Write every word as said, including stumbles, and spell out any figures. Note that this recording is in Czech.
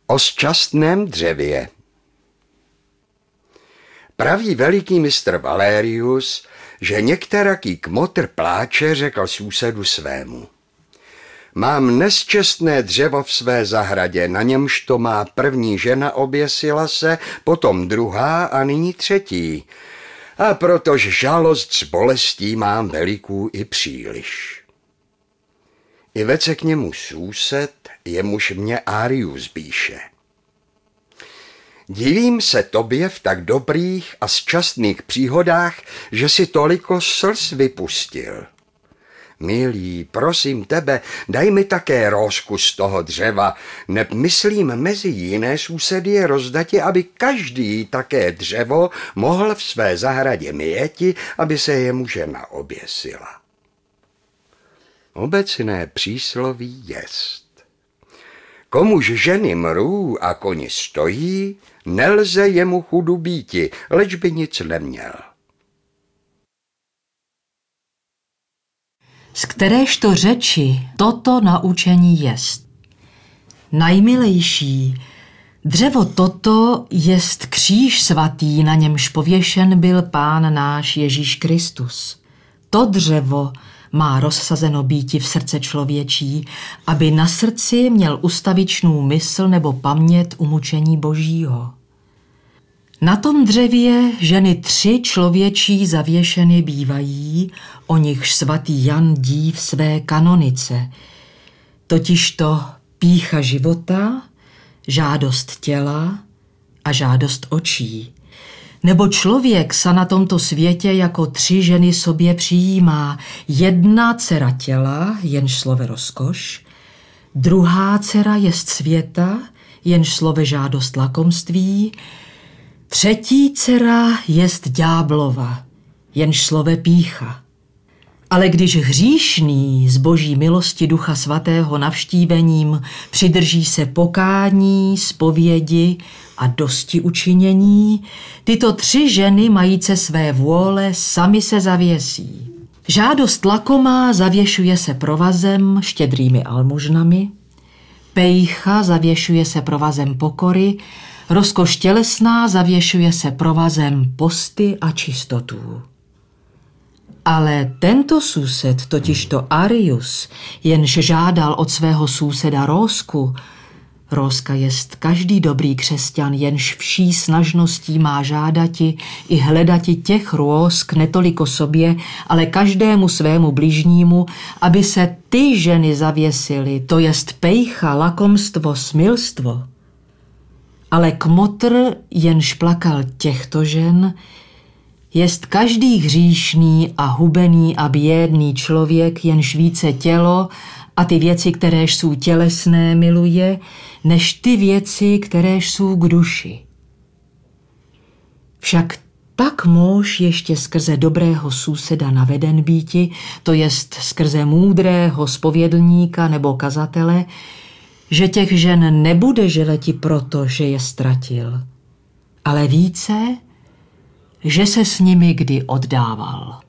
O šťastném dřevě. Praví veliký mistr Valérius, že některaký kmotr pláče řekl sousedu svému: mám nesčestné dřevo v své zahradě, na němž to má první žena oběsila se, potom druhá a nyní třetí. A protože žalost s bolestí mám velikou i příliš. I vece k němu soused, jemuž mě Arius píše: divím se tobě v tak dobrých a šťastných příhodách, že si toliko slz vypustil. Milý, prosím tebe, daj mi také rózku z toho dřeva, neb myslím mezi jiné sousedy je rozdati, aby každý také dřevo mohl v své zahradě měti, aby se jemu žena oběsila. Obecné přísloví jest: komuž ženy mrů a koni stojí, nelze jemu chudu býti, leč by nic neměl. Z kteréžto řeči toto naučení jest: najmilejší, dřevo toto jest kříž svatý, na němž pověšen byl Pán náš Ježíš Kristus. To dřevo má rozsazeno býti v srdce člověčí, aby na srdci měl ustavičnou mysl nebo paměť umučení Božího. Na tom dřevě ženy tři člověčí zavěšeny bývají, o nichž svatý Jan dí v své kanonice, totižto pýcha života, žádost těla a žádost očí. Nebo člověk sa na tomto světě jako tři ženy sobě přijímá: jedna dcera těla, jenž slove rozkoš, druhá dcera jest světa, jenž slove žádost lakomství, třetí dcera jest ďáblova, jenž slove pýcha. Ale když hříšný z Boží milosti Ducha Svatého navštívením přidrží se pokání, zpovědi a dosti učinění, tyto tři ženy majíce své vůle sami se zavěsí. Žádost lakomá zavěšuje se provazem, štědrými almužnami, pejcha zavěšuje se provazem pokory, rozkoš tělesná zavěšuje se provazem posty a čistotů. Ale tento soused, totižto Arius, jenž žádal od svého souseda rózku, rózka jest každý dobrý křesťan, jenž vší snažností má žádati i hledati těch rózk netoliko sobě, ale každému svému bližnímu, aby se ty ženy zavěsily, to jest pejcha, lakomstvo, smilstvo. Ale kmotr, jenž plakal těchto žen, jest každý hříšný a hubený a bědný člověk, jenž více tělo a ty věci, kteréž jsou tělesné, miluje, než ty věci, kteréž jsou k duši. Však tak můž ještě skrze dobrého souseda naveden býti, to jest skrze můdrého zpovědlníka nebo kazatele, že těch žen nebude želeti proto, že je ztratil, ale více, že se s nimi kdy oddával.